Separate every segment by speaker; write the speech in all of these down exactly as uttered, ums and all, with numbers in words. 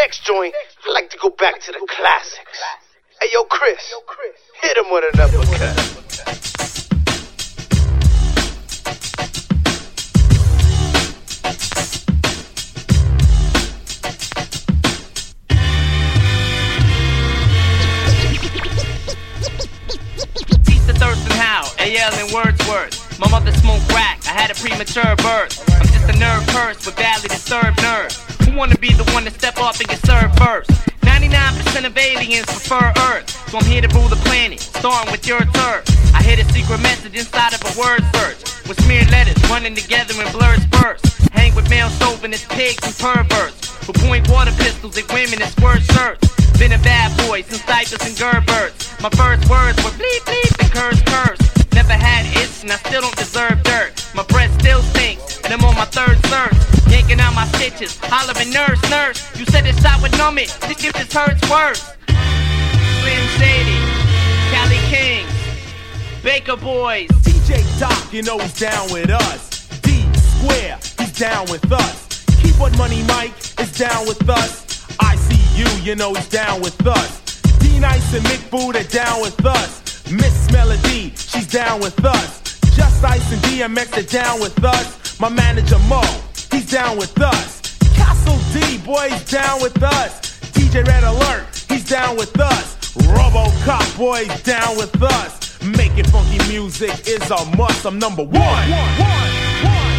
Speaker 1: next joint, I like to go back to the classics. Hey, yo, Chris, hit him with an uppercut.
Speaker 2: A L and Wordsworth. My mother smoked crack, I had a premature birth. I'm just a nerve curse with badly disturbed nerves. Who wanna be the one to step up and get served first? ninety-nine percent of aliens prefer Earth, so I'm here to rule the planet, starting with your turf. I hid a secret message inside of a word search, with smeared letters running together in blurred spurts. Hang with male chauvinist pigs and perverts, who point water pistols at women in squirt shirts. Been a bad boy since diapers and Gerberts. My first words were bleep bleep and curse curse. Never had itch and I still don't deserve dirt. My breath still stinks and I'm on my third thirst. Yanking out my stitches, hollering nurse, nurse. You said this shot would numb it, this shit just hurts worse. Slim Shady, Cali Kings, Baker Boys.
Speaker 3: D J Doc, you know he's down with us. D Square, he's down with us. Keyboard Money Mike is down with us. I C U, you know he's down with us. D Nice and Mick Food are down with us. Miss Melody, she's down with us. Just Ice and D M X are down with us. My manager Mo, he's down with us. Castle D, boy, he's down with us. D J Red Alert, he's down with us. RoboCop, boy, he's down with us. Making funky music is a must. I'm number one. one, one, one,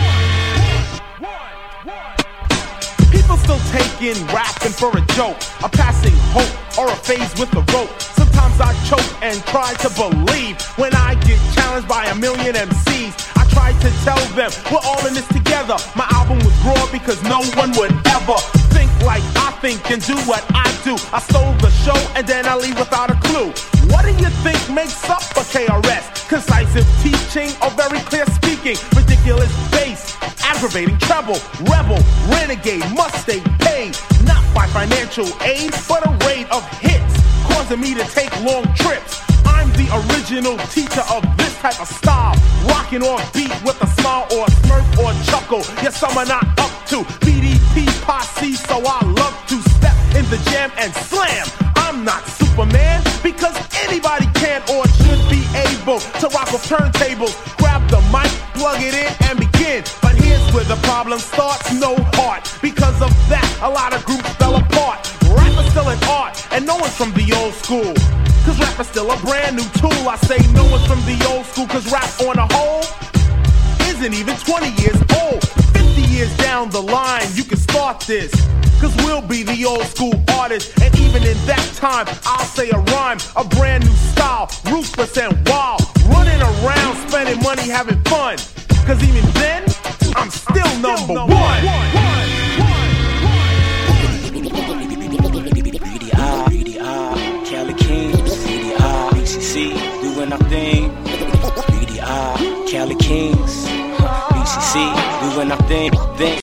Speaker 3: one, one, one. People still taking rapping for a joke, a passing hope or a phase with a rope. Sometimes I choke and try to believe when I get challenged by a million M Cs. I try to tell them we're all in this together. My album was raw because no one would ever think like I think and do what I do. I stole the show and then I leave without a clue. What do you think makes up a K R S? Concisive teaching or very clear speaking? Ridiculous bass, aggravating treble, rebel, renegade, must stay paid. Not by financial aid, but a rate of hits, causing me to take long trips. I'm the original teacher of this type of style, rocking on beat with a smile or a smirk or a chuckle. Yes, I'm not up to B D P posse, so I love to step in the jam and slam. I'm not Superman, because anybody can or should be able to rock off turntables, grab the mic, plug it in, and begin. But here's where the problem starts, no heart. Because of that, a lot of groups fell apart. Rap is still an art, and no one's from the old school, cause rap is still a brand new tool. I say no one's from the old school, cause rap on a whole isn't even twenty years old. Fifty years down the line, you can start this, cause we'll be the old school artists. And even in that time, I'll say a rhyme, a brand new style, ruthless and wild, running around, spending money, having fun. Cause even then, I'm still number one.
Speaker 4: B D I, B D I, Cali Kings, B D I, B C C, doing our thing. B D I, Cali Kings, B C C, doing our thing.